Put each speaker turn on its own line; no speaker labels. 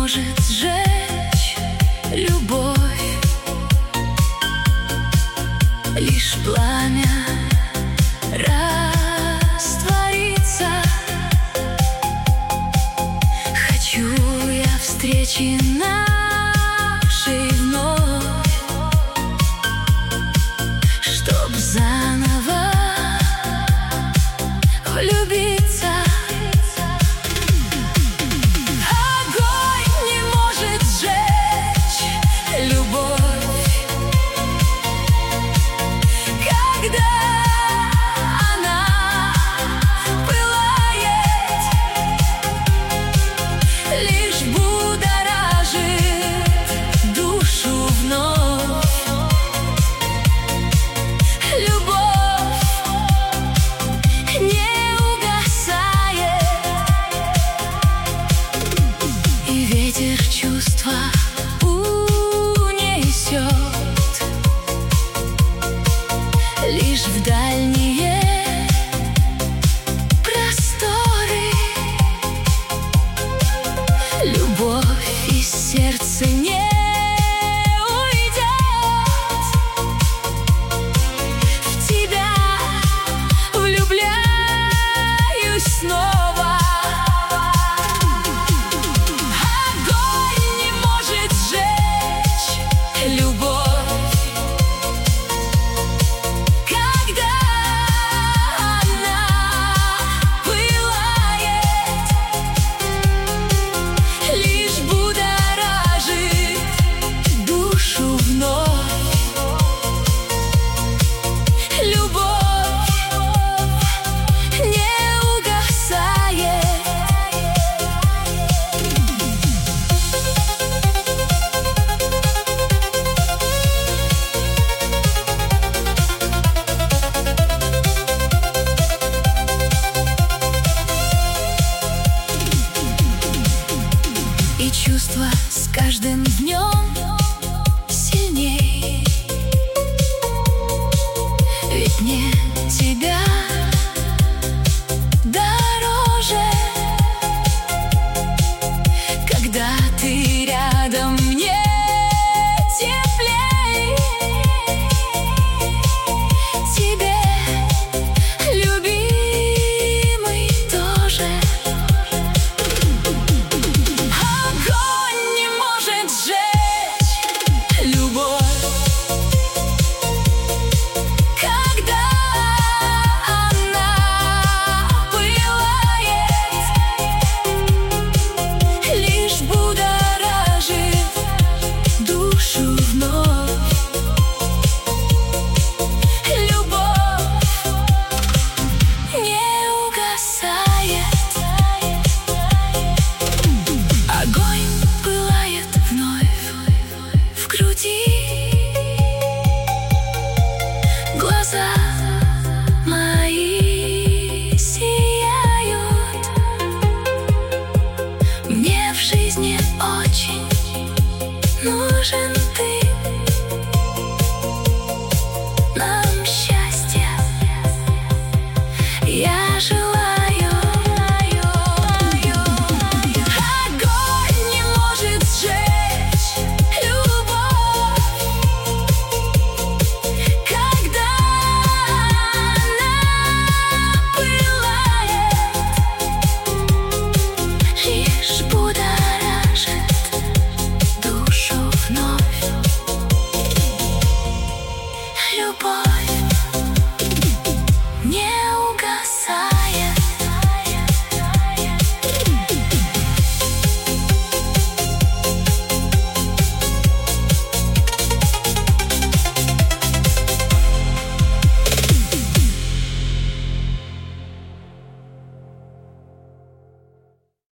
может сжечь любовь, лишь пламя растворится. Хочу я встречи нашей вновь, чтоб заново влюбиться. Огонь не может сжечь любовь, когда она пылает, лишь будоражит душу вновь. Любовь не угасает, и ветер чувства унесет лишь в дальние просторы. Любовь из сердца не уйдет, в тебя влюбляюсь снова. Огонь не может сжечь любовь, когда она пылает, лишь будоражит душу вновь. Любовь не угасает. И чувства с каждым днем сильней, ведь мне тебя дороже. Когда ты рядом, мне теплей. Тебе, любимый, тоже. Огонь не может сжечь любовь, когда она пылает, лишь будоражит душу вновь. Любовь не угасает. Огонь пылает вновь в груди. Глаза мои сияют. Мне в жизни очень нужен ты. Нам счастье я желаю.